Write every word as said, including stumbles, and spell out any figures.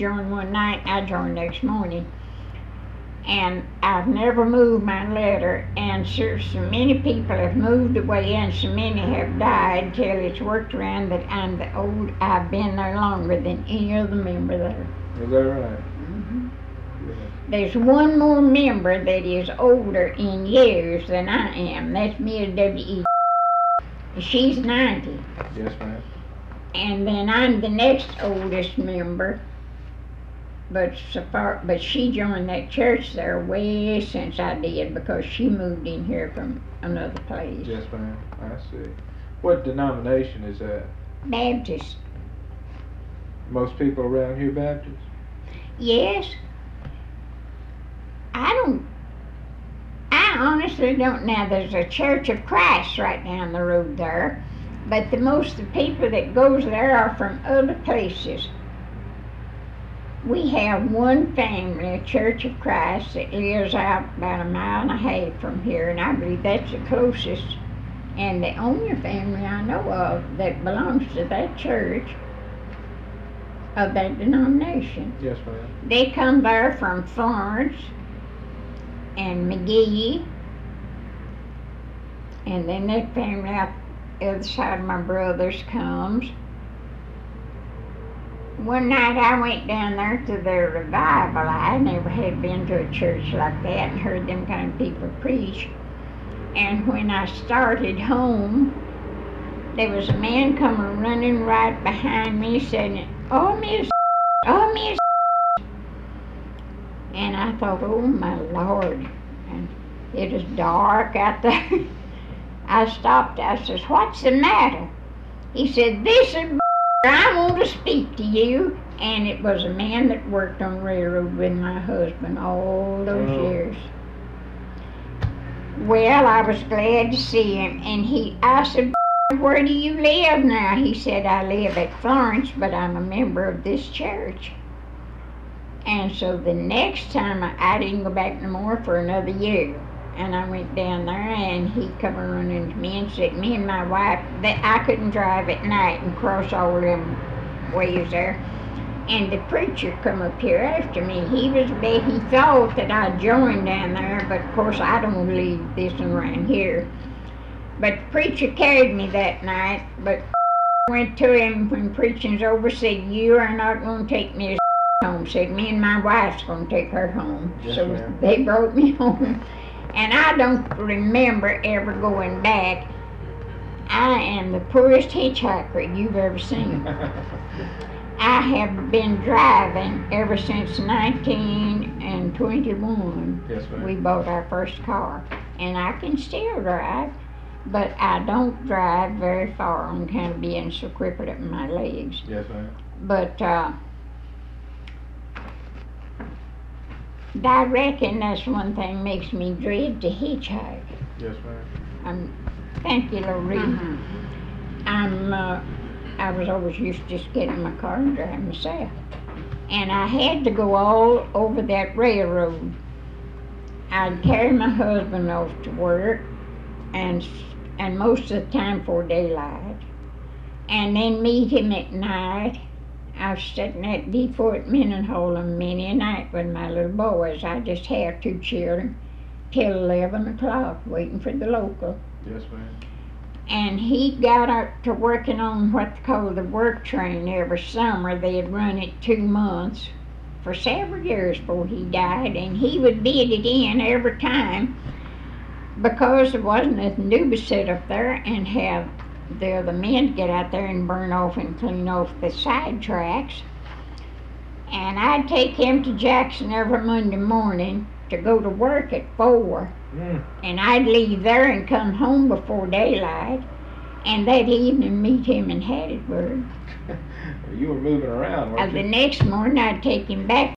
joined one night, I joined next morning. And I've never moved my letter, and so, so many people have moved away and so many have died till it's worked around that I'm the old, I've been there longer than any other member there. Is that right? Mm-hmm. Yeah. There's one more member that is older in years than I am. That's Miss W E. She's ninety. Yes, ma'am. And then I'm the next oldest member. But so far, but she joined that church there way since I did because she moved in here from another place. Yes, ma'am. I see. What denomination is that? Baptist. Most people around here Baptist? Yes. I don't, I honestly don't know. There's a Church of Christ right down the road there, but the most of the people that goes there are from other places. We have one family, a Church of Christ, that lives out about a mile and a half from here, and I believe that's the closest and the only family I know of that belongs to that church of that denomination. Yes, ma'am. They come there from Florence and McGee, and then that family out the other side of my brother's comes. One night I went down there to their revival. I never had been to a church like that and heard them kind of people preach. And when I started home, there was a man coming running right behind me saying, "Oh, Miss, oh, Miss." And I thought, oh my Lord. And it was dark out there. I stopped. I says, "What's the matter?" He said, "This is I want to speak to you." And it was a man that worked on the railroad with my husband all those Oh. years. Well, I was glad to see him, and he, I said, "Where do you live now?" He said, "I live at Florence, but I'm a member of this church." And so the next time, I, I didn't go back no more for another year. And I went down there, and he come running to me and said, me and my wife, that I couldn't drive at night and cross all them ways there. And the preacher come up here after me. He was bad. He thought that I joined down there, but of course I don't leave this one around here. But the preacher carried me that night, but went to him when preaching's over, said, "You are not going to take me home." Said, "Me and my wife's going to take her home." Yes, So ma'am. they brought me home. And I don't remember ever going back. I am the poorest hitchhiker you've ever seen. I have been driving ever since nineteen and twenty-one. Yes, ma'am. We bought our first car. And I can still drive, but I don't drive very far on account of being so crippled up in my legs. Yes, ma'am. But uh, I reckon that's one thing makes me dread to hitchhike. Yes, ma'am. I'm, thank you, Lorraine. Mhm. I'm, uh, I was always used to just getting in my car and driving myself. And I had to go all over that railroad. I'd carry my husband off to work, and and most of the time before daylight, and then meet him at night. I was sitting at Depot at Mendenhall many a night with my little boys. I just had two children till eleven o'clock waiting for the local. Yes, ma'am. And he got up to working on what they call the work train every summer. They had run it two months for several years before he died, and he would bid it in every time because there wasn't nothing to do but sit up there and have the other men get out there and burn off and clean off the side tracks. And I'd take him to Jackson every Monday morning to go to work at four. Mm. And I'd leave there and come home before daylight, and that evening meet him in Hattiesburg. You were moving around, Uh, weren't the you? next morning I'd take him back